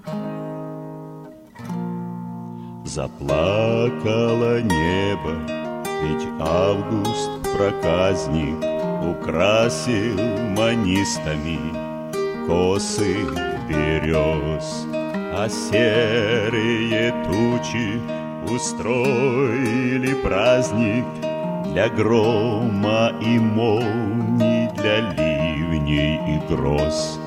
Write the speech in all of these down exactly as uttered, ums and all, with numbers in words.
Заплакало небо, ведь август проказник украсил манистами косы берез, а серые тучи устроили праздник для грома и молний, для ливней и гроз.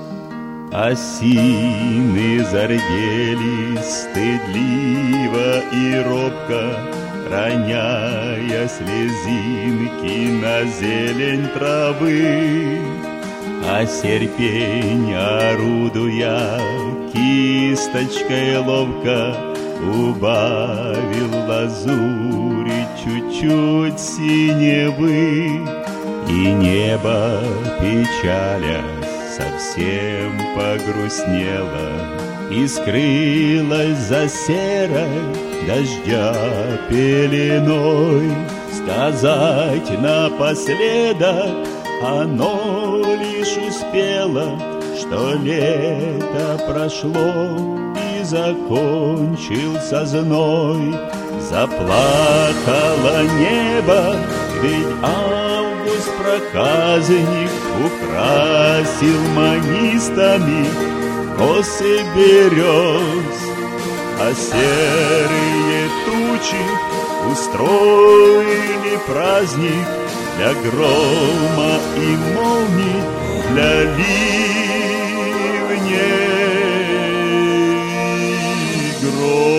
Осины зардели стыдливо и робко, роняя слезинки на зелень травы, а серпень, орудуя кисточкой ловко, убавил лазури чуть-чуть синевы, и небо, печалясь, совсем погрустнело и скрылась за серой дождя пеленой. Сказать напоследок оно лишь успело, что лето прошло и закончился зной. Заплакало небо, ведь август проказник украсил манистами косы берез, а серые тучи устроили праздник для грома и молний, для ливней и гроз.